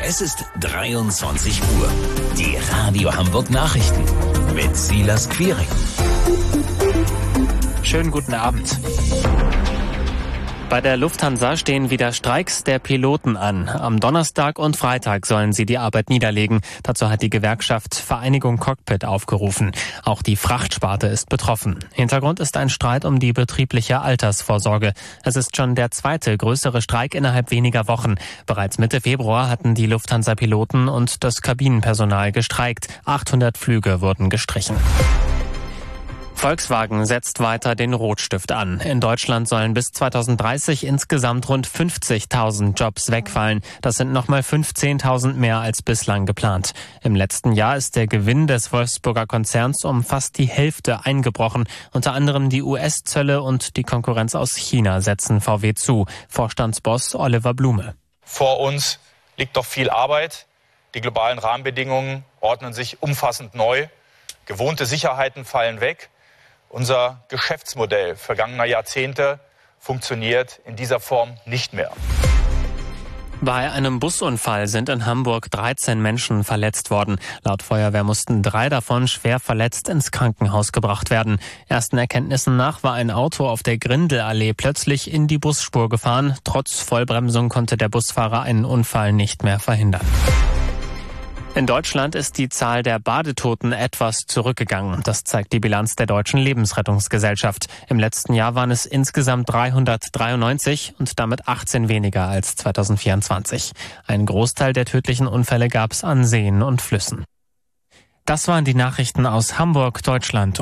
Es ist 23 Uhr. Die Radio Hamburg Nachrichten mit Silas Quiring. Schönen guten Abend. Bei der Lufthansa stehen wieder Streiks der Piloten an. Am Donnerstag und Freitag sollen sie die Arbeit niederlegen. Dazu hat die Gewerkschaft Vereinigung Cockpit aufgerufen. Auch die Frachtsparte ist betroffen. Hintergrund ist ein Streit um die betriebliche Altersvorsorge. Es ist schon der zweite größere Streik innerhalb weniger Wochen. Bereits Mitte Februar hatten die Lufthansa-Piloten und das Kabinenpersonal gestreikt. 800 Flüge wurden gestrichen. Volkswagen setzt weiter den Rotstift an. In Deutschland sollen bis 2030 insgesamt rund 50.000 Jobs wegfallen. Das sind nochmal 15.000 mehr als bislang geplant. Im letzten Jahr ist der Gewinn des Wolfsburger Konzerns um fast die Hälfte eingebrochen. Unter anderem die US-Zölle und die Konkurrenz aus China setzen VW zu. Vorstandsboss Oliver Blume. Vor uns liegt doch viel Arbeit. Die globalen Rahmenbedingungen ordnen sich umfassend neu. Gewohnte Sicherheiten fallen weg. Unser Geschäftsmodell vergangener Jahrzehnte funktioniert in dieser Form nicht mehr. Bei einem Busunfall sind in Hamburg 13 Menschen verletzt worden. Laut Feuerwehr mussten 3 davon schwer verletzt ins Krankenhaus gebracht werden. Ersten Erkenntnissen nach war ein Auto auf der Grindelallee plötzlich in die Busspur gefahren. Trotz Vollbremsung konnte der Busfahrer einen Unfall nicht mehr verhindern. In Deutschland ist die Zahl der Badetoten etwas zurückgegangen. Das zeigt die Bilanz der Deutschen Lebensrettungsgesellschaft. Im letzten Jahr waren es insgesamt 393 und damit 18 weniger als 2024. Ein Großteil der tödlichen Unfälle gab es an Seen und Flüssen. Das waren die Nachrichten aus Hamburg, Deutschland.